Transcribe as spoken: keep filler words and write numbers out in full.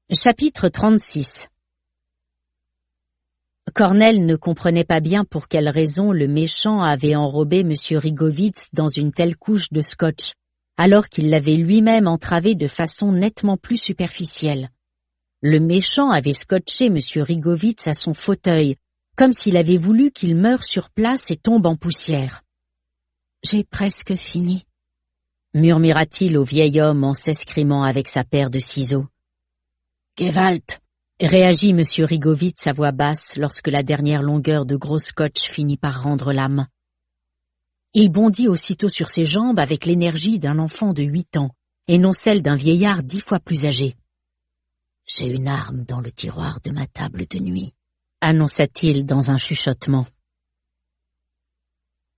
Chapitre trente-six. Cornell ne comprenait pas bien pour quelle raison le méchant avait enrobé M. Rigovitz dans une telle couche de scotch, alors qu'il l'avait lui-même entravé de façon nettement plus superficielle. Le méchant avait scotché M. Rigovitz à son fauteuil, comme s'il avait voulu qu'il meure sur place et tombe en poussière. « J'ai presque fini », murmura-t-il au vieil homme en s'escrimant avec sa paire de ciseaux. « Gewalt !» réagit M. Rigovitz à voix basse lorsque la dernière longueur de gros scotch finit par rendre l'âme. Il bondit aussitôt sur ses jambes avec l'énergie d'un enfant de huit ans, et non celle d'un vieillard dix fois plus âgé. « J'ai une arme dans le tiroir de ma table de nuit », annonça-t-il dans un chuchotement.